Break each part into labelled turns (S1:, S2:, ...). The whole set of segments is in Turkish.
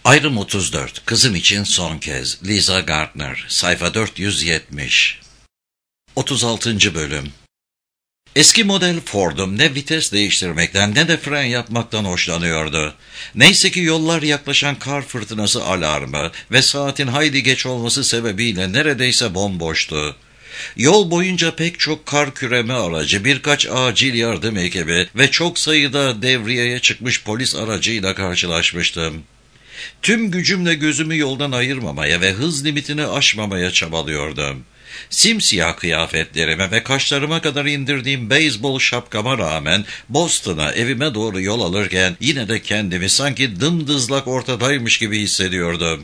S1: Ayrım 34. Kızım için son kez. Lisa Gardner. Sayfa 470. 36. Bölüm. Eski model Ford'um ne vites değiştirmekten ne de fren yapmaktan hoşlanıyordu. Neyse ki yollar yaklaşan kar fırtınası alarmı ve saatin hayli geç olması sebebiyle neredeyse bomboştu. Yol boyunca pek çok kar küreme aracı, birkaç acil yardım ekibi ve çok sayıda devriyeye çıkmış polis aracıyla karşılaşmıştım. Tüm gücümle gözümü yoldan ayırmamaya ve hız limitini aşmamaya çabalıyordum. Simsiyah kıyafetlerime ve kaşlarıma kadar indirdiğim beyzbol şapkama rağmen Boston'a, evime doğru yol alırken yine de kendimi sanki dımdızlak ortadaymış gibi hissediyordum.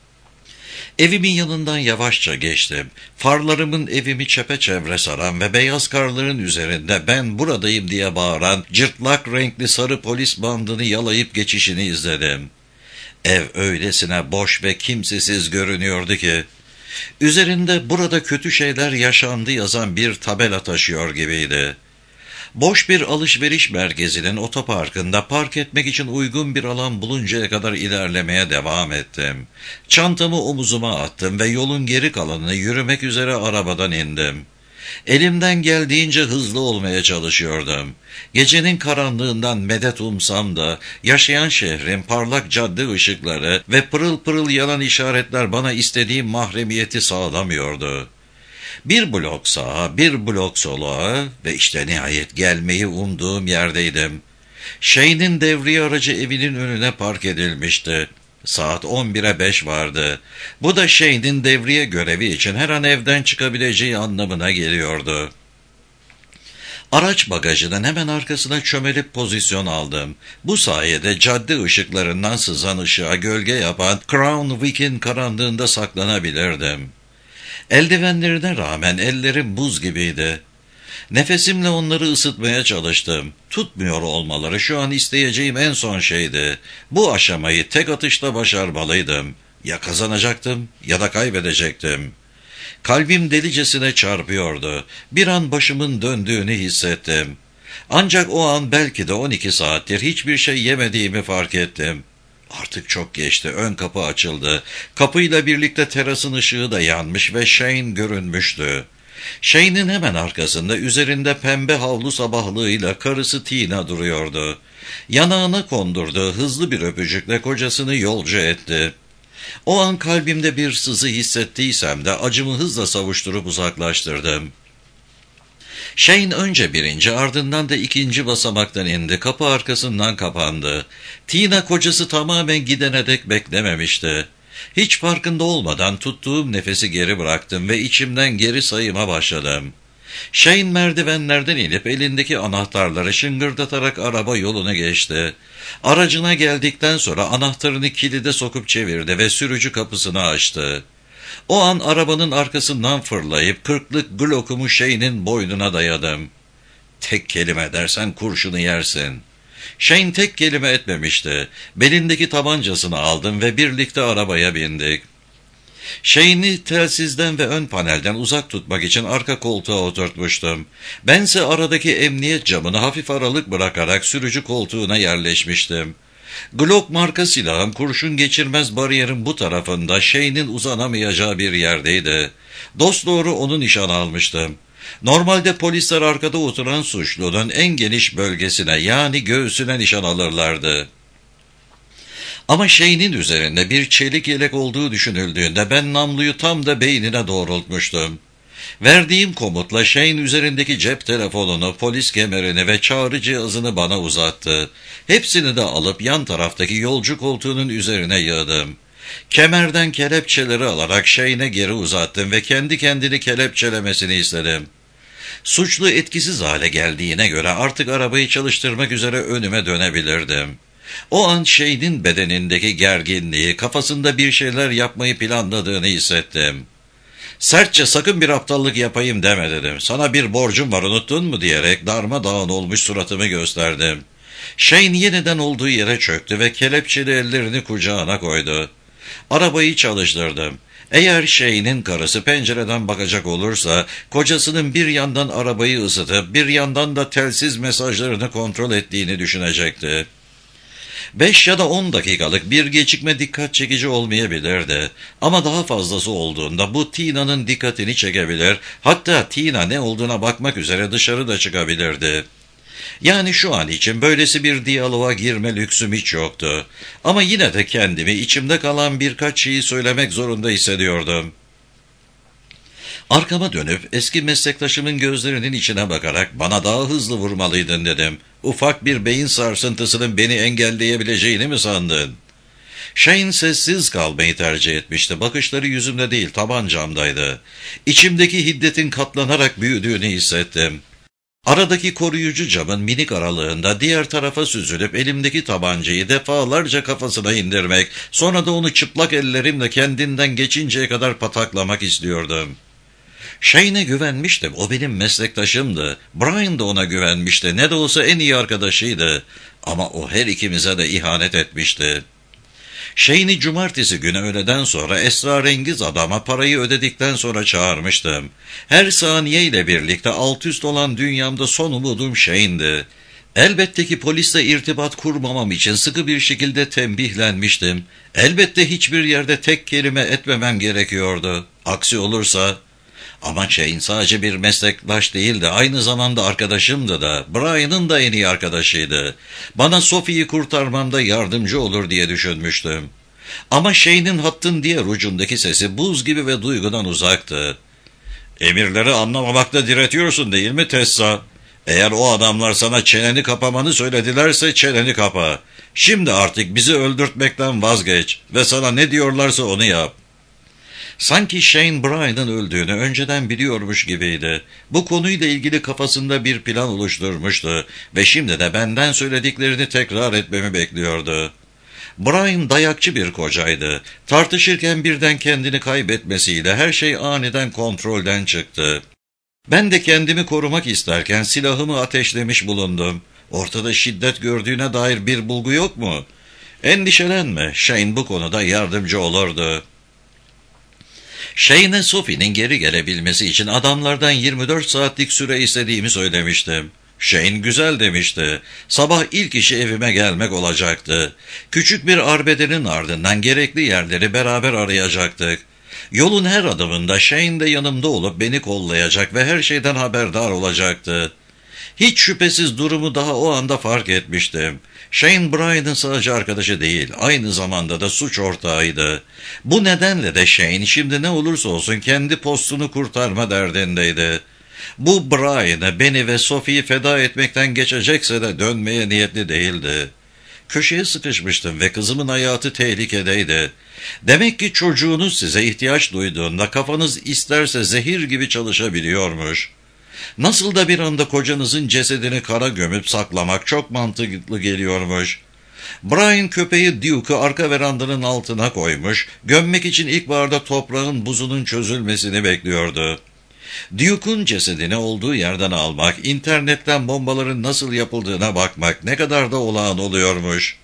S1: Evimin yanından yavaşça geçtim. Farlarımın evimi çepeçevre saran ve beyaz karların üzerinde "ben buradayım" diye bağıran cırtlak renkli sarı polis bandını yalayıp geçişini izledim. Ev öylesine boş ve kimsesiz görünüyordu ki, üzerinde "burada kötü şeyler yaşandı" yazan bir tabela taşıyor gibiydi. Boş bir alışveriş merkezinin otoparkında park etmek için uygun bir alan buluncaya kadar ilerlemeye devam ettim. Çantamı omuzuma attım ve yolun geri kalanını yürümek üzere arabadan indim. Elimden geldiğince hızlı olmaya çalışıyordum. Gecenin karanlığından medet umsam da yaşayan şehrin parlak cadde ışıkları ve pırıl pırıl yanan işaretler bana istediğim mahremiyeti sağlamıyordu. Bir blok sağa, bir blok sola ve işte nihayet gelmeyi umduğum yerdeydim. Shane'in devriye aracı evinin önüne park edilmişti. Saat 11'e 5 vardı. Bu da Shane'in devriye görevi için her an evden çıkabileceği anlamına geliyordu. Araç bagajının hemen arkasına çömelip pozisyon aldım. Bu sayede cadde ışıklarından sızan ışığa gölge yapan Crown Vick'in karanlığında saklanabilirdim. Eldivenlerine rağmen ellerim buz gibiydi. Nefesimle onları ısıtmaya çalıştım. Tutmuyor olmaları şu an isteyeceğim en son şeydi. Bu aşamayı tek atışta başarmalıydım. Ya kazanacaktım ya da kaybedecektim. Kalbim delicesine çarpıyordu. Bir an başımın döndüğünü hissettim. Ancak o an belki de 12 saattir hiçbir şey yemediğimi fark ettim. Artık çok geçti. Ön kapı açıldı. Kapıyla birlikte terasın ışığı da yanmış ve Shane görünmüştü. Shane'in hemen arkasında üzerinde pembe havlu sabahlığıyla karısı Tina duruyordu. Yanağına kondurduğu hızlı bir öpücükle kocasını yolcu etti. O an kalbimde bir sızı hissettiysem de acımı hızla savuşturup uzaklaştırdım. Shane önce birinci, ardından da ikinci basamaktan indi. Kapı arkasından kapandı. Tina kocası tamamen gidene dek beklememişti. Hiç farkında olmadan tuttuğum nefesi geri bıraktım ve içimden geri sayıma başladım. Shane merdivenlerden inip elindeki anahtarları şıngırdatarak araba yoluna geçti. Aracına geldikten sonra anahtarını kilide sokup çevirdi ve sürücü kapısını açtı. O an arabanın arkasından fırlayıp 40'lık Glock'umu Shane'in boynuna dayadım. "Tek kelime dersen kurşunu yersin." Shane tek kelime etmemişti. Belindeki tabancasını aldım ve birlikte arabaya bindik. Shane'i telsizden ve ön panelden uzak tutmak için arka koltuğa oturtmuştum. Bense aradaki emniyet camını hafif aralık bırakarak sürücü koltuğuna yerleşmiştim. Glock marka silahım kurşun geçirmez bariyerin bu tarafında Shane'in uzanamayacağı bir yerdeydi. Dosdoğru onu nişan almıştım. Normalde polisler arkada oturan suçlunun en geniş bölgesine, yani göğsüne nişan alırlardı. Ama Shane'in üzerinde bir çelik yelek olduğu düşünüldüğünde ben namluyu tam da beynine doğrultmuştum. Verdiğim komutla Shane üzerindeki cep telefonunu, polis kemerini ve çağrı cihazını bana uzattı. Hepsini de alıp yan taraftaki yolcu koltuğunun üzerine yığdım. Kemerden kelepçeleri alarak Shane'e geri uzattım ve kendi kendini kelepçelemesini istedim. Suçlu etkisiz hale geldiğine göre artık arabayı çalıştırmak üzere önüme dönebilirdim. O an Shane'in bedenindeki gerginliği, kafasında bir şeyler yapmayı planladığını hissettim. Sertçe "sakın bir aptallık yapayım deme" dedim. "Sana bir borcum var, unuttun mu?" diyerek darmadağın olmuş suratımı gösterdim. Shane yeniden olduğu yere çöktü ve kelepçeli ellerini kucağına koydu. Arabayı çalıştırdım. Eğer Shane'in karısı pencereden bakacak olursa, kocasının bir yandan arabayı ısıtıp bir yandan da telsiz mesajlarını kontrol ettiğini düşünecekti. 5 ya da 10 dakikalık bir gecikme dikkat çekici olmayabilirdi. Ama daha fazlası olduğunda bu Tina'nın dikkatini çekebilir, hatta Tina ne olduğuna bakmak üzere dışarı da çıkabilirdi. Yani şu an için böylesi bir diyaloğa girme lüksüm hiç yoktu. Ama yine de kendimi içimde kalan birkaç şeyi söylemek zorunda hissediyordum. Arkama dönüp eski meslektaşımın gözlerinin içine bakarak bana daha hızlı vurmalıydın dedim. Ufak bir beyin sarsıntısının beni engelleyebileceğini mi sandın? Shane sessiz kalmayı tercih etmişti. Bakışları yüzümde değil tabancamdaydı. İçimdeki hiddetin katlanarak büyüdüğünü hissettim. Aradaki koruyucu camın minik aralığında diğer tarafa süzülüp elimdeki tabancayı defalarca kafasına indirmek, sonra da onu çıplak ellerimle kendinden geçinceye kadar pataklamak istiyordum. Shane'e güvenmiştim, o benim meslektaşımdı. Brian da ona güvenmişti, ne de olsa en iyi arkadaşıydı. Ama o her ikimize de ihanet etmişti. Shane'i cumartesi günü öğleden sonra esrarengiz adama parayı ödedikten sonra çağırmıştım. Her saniyeyle birlikte alt üst olan dünyamda son umudum Shane'di. Elbette ki polisle irtibat kurmamam için sıkı bir şekilde tembihlenmiştim. Elbette hiçbir yerde tek kelime etmemem gerekiyordu. Aksi olursa... Ama Shane sadece bir meslektaş değildi, aynı zamanda arkadaşımdı da, Brian'ın da en iyi arkadaşıydı. Bana Sophie'yi kurtarmamda yardımcı olur diye düşünmüştüm. Ama Shane'in hattın diğer ucundaki sesi buz gibi ve duygudan uzaktı. "Emirleri anlamamakta diretiyorsun değil mi Tessa? Eğer o adamlar sana çeneni kapamanı söyledilerse çeneni kapa. Şimdi artık bizi öldürtmekten vazgeç ve sana ne diyorlarsa onu yap." Sanki Shane Brian'ın öldüğünü önceden biliyormuş gibiydi. Bu konuyla ilgili kafasında bir plan oluşturmuştu ve şimdi de benden söylediklerini tekrar etmemi bekliyordu. Brian dayakçı bir kocaydı. Tartışırken birden kendini kaybetmesiyle her şey aniden kontrolden çıktı. Ben de kendimi korumak isterken silahımı ateşlemiş bulundum. Ortada şiddet gördüğüne dair bir bulgu yok mu? Endişelenme, Shane bu konuda yardımcı olurdu. Shane'e Sophie'nin geri gelebilmesi için adamlardan 24 saatlik süre istediğimi söylemiştim. Shane güzel demişti. Sabah ilk işi evime gelmek olacaktı. Küçük bir arbedenin ardından gerekli yerleri beraber arayacaktık. Yolun her adımında Shane de yanımda olup beni kollayacak ve her şeyden haberdar olacaktı. Hiç şüphesiz durumu daha o anda fark etmiştim. Shane Brian'ın sadece arkadaşı değil, aynı zamanda da suç ortağıydı. Bu nedenle de Shane şimdi ne olursa olsun kendi postunu kurtarma derdindeydi. Bu Brian'ı, beni ve Sophie'yi feda etmekten geçecekse de dönmeye niyetli değildi. Köşeye sıkışmıştım ve kızımın hayatı tehlikedeydi. Demek ki çocuğunuz size ihtiyaç duyduğunda kafanız isterse zehir gibi çalışabiliyormuş. Nasıl da bir anda kocanızın cesedini kara gömüp saklamak çok mantıklı geliyormuş. Brian köpeği Duke'u arka verandanın altına koymuş, gömmek için ilkbaharda toprağın buzunun çözülmesini bekliyordu. Duke'un cesedini olduğu yerden almak, internetten bombaların nasıl yapıldığına bakmak ne kadar da olağan oluyormuş.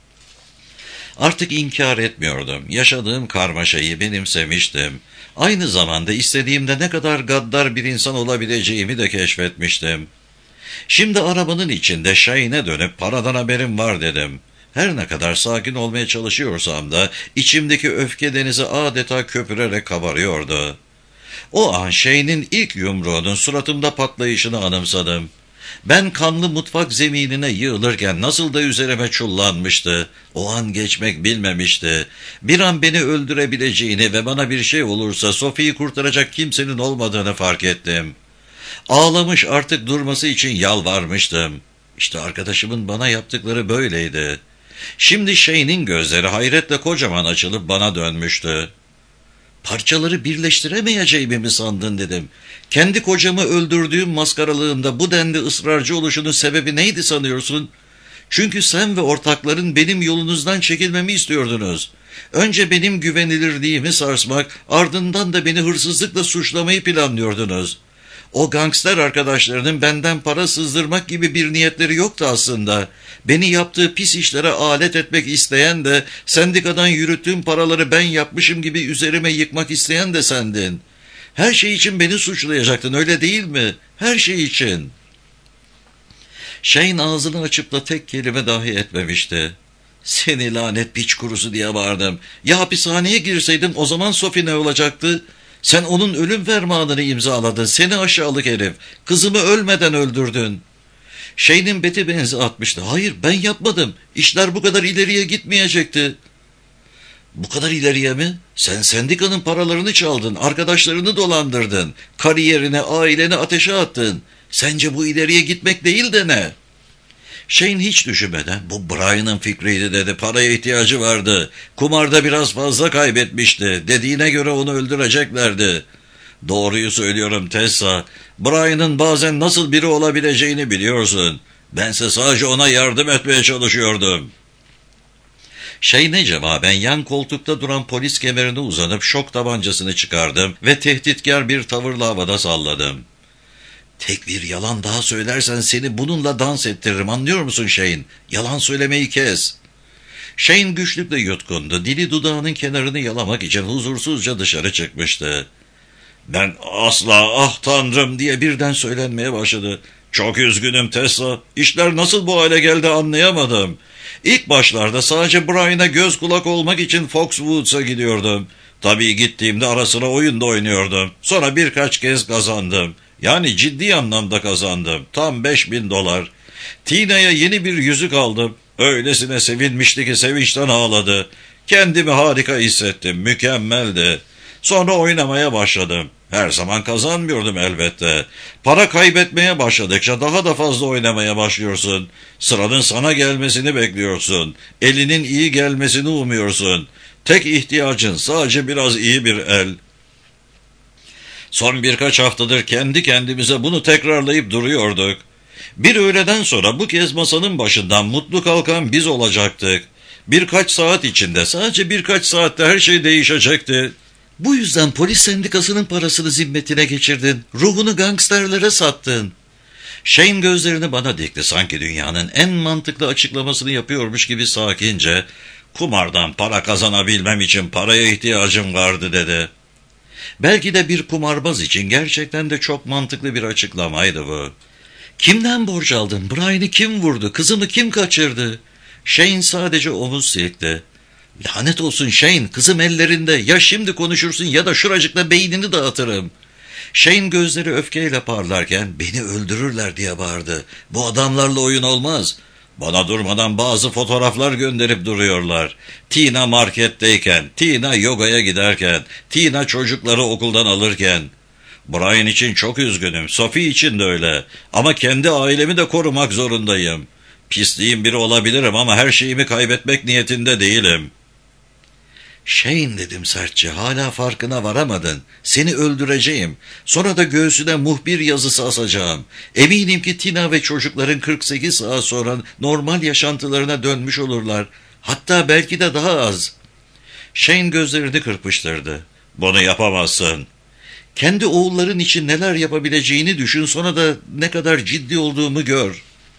S1: Artık inkar etmiyordum. Yaşadığım karmaşayı benimsemiştim. Aynı zamanda istediğimde ne kadar gaddar bir insan olabileceğimi de keşfetmiştim. Şimdi arabanın içinde Shane'e dönüp paradan haberim var dedim. Her ne kadar sakin olmaya çalışıyorsam da içimdeki öfke denizi adeta köpürerek kabarıyordu. O an Shane'in ilk yumruğunun suratımda patlayışını anımsadım. Ben kanlı mutfak zeminine yığılırken nasıl da üzerime çullanmıştı. O an geçmek bilmemişti. Bir an beni öldürebileceğini ve bana bir şey olursa Sophie'yi kurtaracak kimsenin olmadığını fark ettim. Ağlamış, artık durması için yalvarmıştım. İşte arkadaşımın bana yaptıkları böyleydi. Şimdi Shane'in gözleri hayretle kocaman açılıp bana dönmüştü. "Parçaları birleştiremeyeceğimi mi sandın?" dedim. "Kendi kocamı öldürdüğüm maskaralığında bu denli ısrarcı oluşunun sebebi neydi sanıyorsun? Çünkü sen ve ortakların benim yolunuzdan çekilmemi istiyordunuz. Önce benim güvenilirliğimi sarsmak, ardından da beni hırsızlıkla suçlamayı planlıyordunuz. O gangster arkadaşlarının benden para sızdırmak gibi bir niyetleri yoktu aslında. Beni yaptığı pis işlere alet etmek isteyen de, sendikadan yürüttüğüm paraları ben yapmışım gibi üzerime yıkmak isteyen de sendin. Her şey için beni suçlayacaktın, öyle değil mi? Her şey için." Shane ağzını açıp da tek kelime dahi etmemişti. Seni lanet piç kurusu diye bağırdım. Ya hapishaneye girseydim o zaman Sophie ne olacaktı? Sen onun ölüm fermanını imzaladın. Seni aşağılık herif. Kızımı ölmeden öldürdün. Shane'in beti benzi atmıştı. Hayır, ben yapmadım. İşler bu kadar ileriye gitmeyecekti. Bu kadar ileriye mi? Sen sendikanın paralarını çaldın, arkadaşlarını dolandırdın, kariyerine, aileni ateşe attın. Sence bu ileriye gitmek değil de ne? Shane hiç düşünmeden, bu Brian'ın fikriydi dedi, paraya ihtiyacı vardı. Kumarda biraz fazla kaybetmişti, dediğine göre onu öldüreceklerdi. Doğruyu söylüyorum Tessa, Brian'ın bazen nasıl biri olabileceğini biliyorsun. Bense sadece ona yardım etmeye çalışıyordum. Shane'e cevaben yan koltukta duran polis kemerine uzanıp şok tabancasını çıkardım ve tehditkar bir tavırla havada salladım. Tek bir yalan daha söylersen seni bununla dans ettiririm, anlıyor musun Shane? Yalan söylemeyi kes. Shane güçlükle yutkundu. Dili dudağının kenarını yalamak için huzursuzca dışarı çıkmıştı. Ben asla, ah tanrım diye birden söylenmeye başladı. Çok üzgünüm Tessa. İşler nasıl bu hale geldi anlayamadım. İlk başlarda sadece Brian'a göz kulak olmak için Foxwoods'a gidiyordum. Tabii gittiğimde ara sıra oyunda oynuyordum. Sonra birkaç kez kazandım. Yani ciddi anlamda kazandım. Tam $5,000. Tina'ya yeni bir yüzük aldım. Öylesine sevinmişti ki sevinçten ağladı. Kendimi harika hissettim. Mükemmeldi. Sonra oynamaya başladım. Her zaman kazanmıyordum elbette. Para kaybetmeye başladıkça daha da fazla oynamaya başlıyorsun. Sıranın sana gelmesini bekliyorsun. Elinin iyi gelmesini umuyorsun. Tek ihtiyacın sadece biraz iyi bir el. Son birkaç haftadır kendi kendimize bunu tekrarlayıp duruyorduk. Bir öğleden sonra bu kez masanın başından mutlu kalkan biz olacaktık. Birkaç saat içinde, sadece birkaç saatte her şey değişecekti. Bu yüzden polis sendikasının parasını zimmetine geçirdin. Ruhunu gangsterlere sattın. Shane gözlerini bana dikti, sanki dünyanın en mantıklı açıklamasını yapıyormuş gibi sakince. Kumardan para kazanabilmem için paraya ihtiyacım vardı dedi. Belki de bir kumarbaz için gerçekten de çok mantıklı bir açıklamaydı bu. Kimden borç aldın? Brian'ı kim vurdu? Kızımı kim kaçırdı? Shane sadece omuz silkti. Lanet olsun Shane, kızım ellerinde. Ya şimdi konuşursun ya da şuracıkla beynini dağıtırım. Shane gözleri öfkeyle parlarken beni öldürürler diye bağırdı. Bu adamlarla oyun olmaz. Bana durmadan bazı fotoğraflar gönderip duruyorlar. Tina marketteyken, Tina yogaya giderken, Tina çocukları okuldan alırken. Brian için çok üzgünüm, Sophie için de öyle. Ama kendi ailemi de korumak zorundayım. Pisliğin biri olabilirim ama her şeyimi kaybetmek niyetinde değilim. Shane dedim sertçe, hala farkına varamadın. Seni öldüreceğim. Sonra da göğsüne muhbir yazısı asacağım. Eminim ki Tina ve çocukların 48 saat sonra normal yaşantılarına dönmüş olurlar. Hatta belki de daha az. Shane gözlerini kırpıştırdı. Bunu yapamazsın. Kendi oğulların için neler yapabileceğini düşün, sonra da ne kadar ciddi olduğumu gör.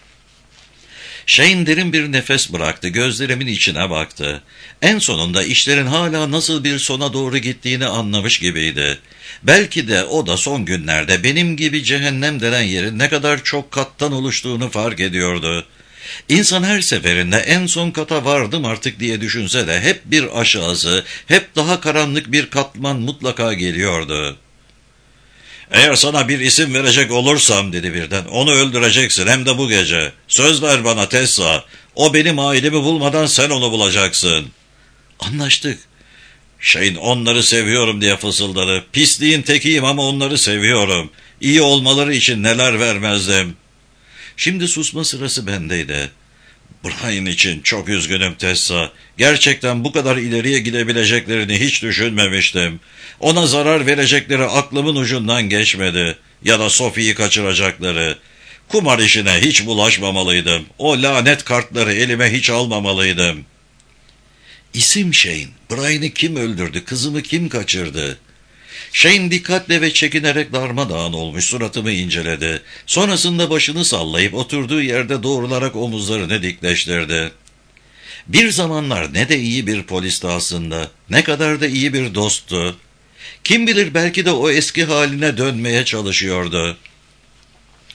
S1: Shane derin bir nefes bıraktı, gözlerimin içine baktı. En sonunda işlerin hala nasıl bir sona doğru gittiğini anlamış gibiydi. Belki de o da son günlerde benim gibi cehennem denen yerin ne kadar çok kattan oluştuğunu fark ediyordu. İnsan her seferinde en son kata vardım artık diye düşünse de hep bir aşağısı, hep daha karanlık bir katman mutlaka geliyordu. Eğer sana bir isim verecek olursam dedi birden, onu öldüreceksin, hem de bu gece. Söz ver bana Tessa. O benim ailemi bulmadan sen onu bulacaksın. Anlaştık. Shane onları seviyorum diye fısıldadı. Pisliğin tekiyim ama onları seviyorum. İyi olmaları için neler vermezdim. Şimdi susma sırası bendeydi. Brian için çok üzgünüm Tessa. Gerçekten bu kadar ileriye gidebileceklerini hiç düşünmemiştim. Ona zarar verecekleri aklımın ucundan geçmedi. Ya da Sophie'yi kaçıracakları. Kumar işine hiç bulaşmamalıydım. O lanet kartları elime hiç almamalıydım. İsim Shane. Brian'ı kim öldürdü? Kızımı kim kaçırdı? Shane dikkatle ve çekinerek darmadağın olmuş suratımı inceledi. Sonrasında başını sallayıp oturduğu yerde doğrularak omuzlarını dikleştirdi. Bir zamanlar ne de iyi bir polisti aslında, ne kadar da iyi bir dosttu. Kim bilir belki de o eski haline dönmeye çalışıyordu.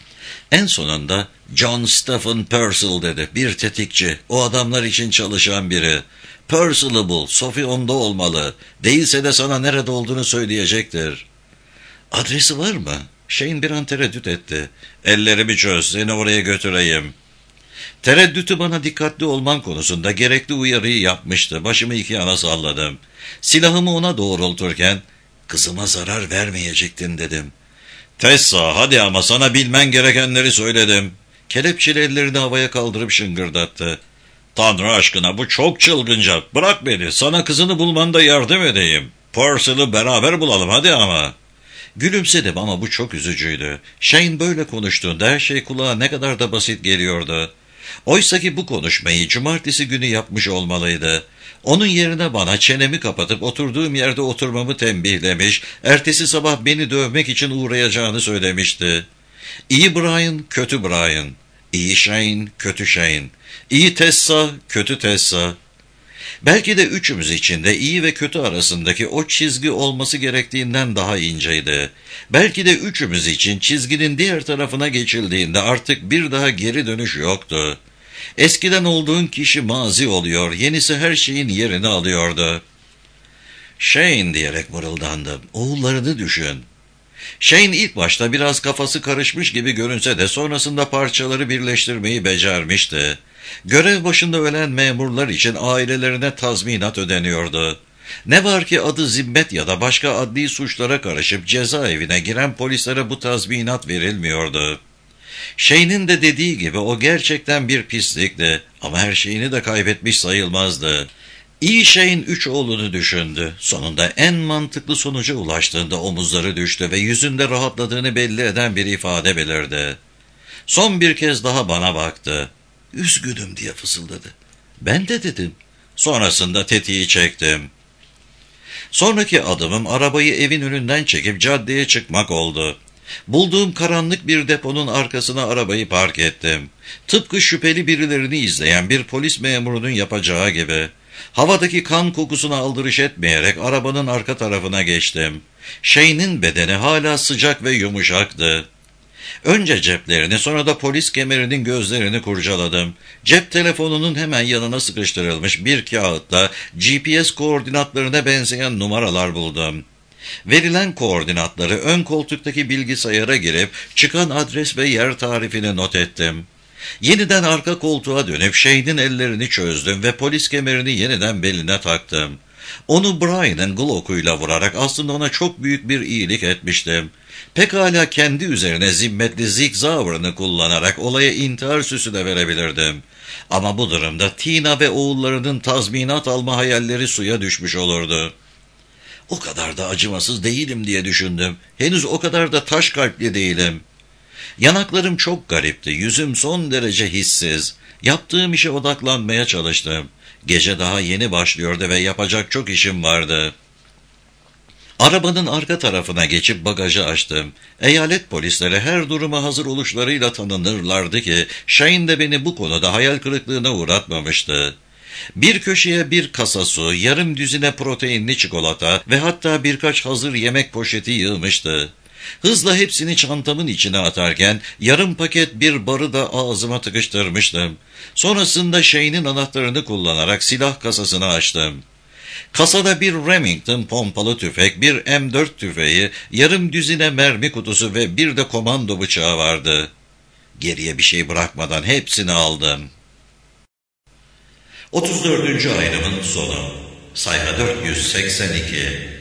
S1: En sonunda John Stephen Purcell dedi. Bir tetikçi, o adamlar için çalışan biri. Purcell'ı bul, Sophie onda olmalı. Değilse de sana nerede olduğunu söyleyecektir. Adresi var mı? Shane bir an tereddüt etti. Ellerimi çöz, seni oraya götüreyim. Tereddütü bana dikkatli olmam konusunda gerekli uyarıyı yapmıştı. Başımı iki yana salladım. Silahımı ona doğrulturken, kızıma zarar vermeyecektin dedim. Tessa, hadi ama sana bilmen gerekenleri söyledim. Kelepçeli ellerini havaya kaldırıp şıngırdattı. Tanrı aşkına bu çok çılgınca. Bırak beni, sana kızını bulmanda yardım edeyim. Purcell'ı beraber bulalım hadi ama. Gülümsedim ama bu çok üzücüydü. Shane böyle konuştuğunda her şey kulağa ne kadar da basit geliyordu. Oysaki bu konuşmayı cumartesi günü yapmış olmalıydı. Onun yerine bana çenemi kapatıp oturduğum yerde oturmamı tembihlemiş, ertesi sabah beni dövmek için uğrayacağını söylemişti. İyi Brian, kötü Brian. İyi Shane, kötü Shane. İyi Tessa, kötü Tessa. Belki de üçümüz için de iyi ve kötü arasındaki o çizgi olması gerektiğinden daha inceydi. Belki de üçümüz için çizginin diğer tarafına geçildiğinde artık bir daha geri dönüş yoktu. Eskiden olduğun kişi mazi oluyor, yenisi her şeyin yerini alıyordu. Shane diyerek mırıldandım, oğullarını düşün. Shane ilk başta biraz kafası karışmış gibi görünse de sonrasında parçaları birleştirmeyi becermişti. Görev başında ölen memurlar için ailelerine tazminat ödeniyordu. Ne var ki adı zimmet ya da başka adli suçlara karışıp cezaevine giren polislere bu tazminat verilmiyordu. Shane'in de dediği gibi o gerçekten bir pislikti ama her şeyini de kaybetmiş sayılmazdı. İyi Shane üç oğlunu düşündü. Sonunda en mantıklı sonuca ulaştığında omuzları düştü ve yüzünde rahatladığını belli eden bir ifade belirdi. Son bir kez daha bana baktı. "Üzgünüm" diye fısıldadı. "Ben de" dedim. Sonrasında tetiği çektim. Sonraki adımım arabayı evin önünden çekip caddeye çıkmak oldu. Bulduğum karanlık bir deponun arkasına arabayı park ettim. Tıpkı şüpheli birilerini izleyen bir polis memurunun yapacağı gibi. Havadaki kan kokusuna aldırış etmeyerek arabanın arka tarafına geçtim. Shane'in bedeni hala sıcak ve yumuşaktı. Önce ceplerini, sonra da polis kemerinin gözlerini kurcaladım. Cep telefonunun hemen yanına sıkıştırılmış bir kağıtla GPS koordinatlarına benzeyen numaralar buldum. Verilen koordinatları ön koltuktaki bilgisayara girip çıkan adres ve yer tarifini not ettim. Yeniden arka koltuğa dönüp Shane'in ellerini çözdüm ve polis kemerini yeniden beline taktım. Onu Brian'ın Glock'uyla vurarak aslında ona çok büyük bir iyilik etmiştim. Pekala kendi üzerine zimmetli Zig Zauer'ını kullanarak olaya intihar süsü de verebilirdim. Ama bu durumda Tina ve oğullarının tazminat alma hayalleri suya düşmüş olurdu. O kadar da acımasız değilim diye düşündüm. Henüz o kadar da taş kalpli değilim. Yanaklarım çok garipti, yüzüm son derece hissiz. Yaptığım işe odaklanmaya çalıştım. Gece daha yeni başlıyordu ve yapacak çok işim vardı. Arabanın arka tarafına geçip bagajı açtım. Eyalet polisleri her duruma hazır oluşlarıyla tanınırlardı ki Shane de beni bu konuda hayal kırıklığına uğratmamıştı. Bir köşeye bir kasa su, yarım düzine proteinli çikolata ve hatta birkaç hazır yemek poşeti yığmıştı. Hızla hepsini çantamın içine atarken yarım paket bir barı da ağzıma tıkıştırmıştım. Sonrasında Shane'in anahtarını kullanarak silah kasasını açtım. Kasada bir Remington pompalı tüfek, bir M4 tüfeği, yarım düzine mermi kutusu ve bir de komando bıçağı vardı. Geriye bir şey bırakmadan hepsini aldım. 34. ayrımın sonu. Sayfa 482.